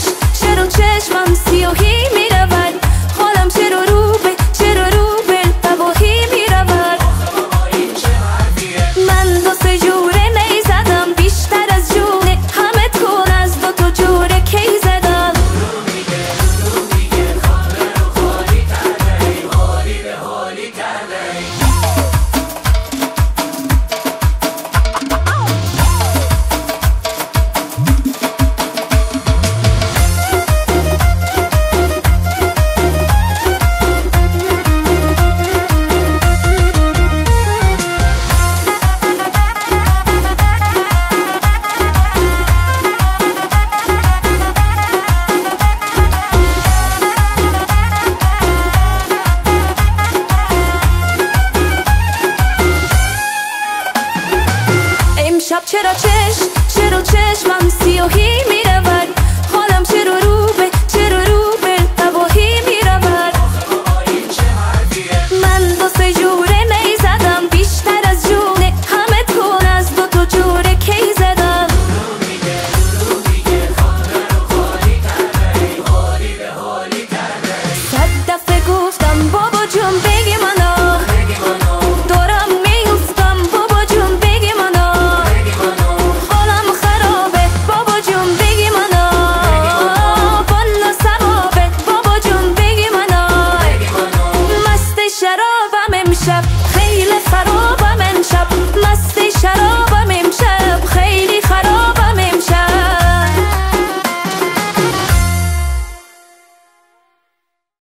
چرا چشمم سیاهی میرود، حالم چرا رو به تباهی میرود. من دو سه جوره می زدم بیشتر از جون همه کن، از دو تا جوره کی زدم. امشب چرا چشمم سیاهی میرود، حالم چرا رو به تباهی میرود. من دو سه جوره می زدم بیشتر از جون همه کن، از دو تا جوره کی زدم. صد دفعه گفتم بابا جون بگی منو، دارم میافتم بابا جون بگی منو، حالم خرابه بابا جون بگی منو، بالا سرابه بابا جون بگی منو، مست شرابم امشب خیلی خرابه.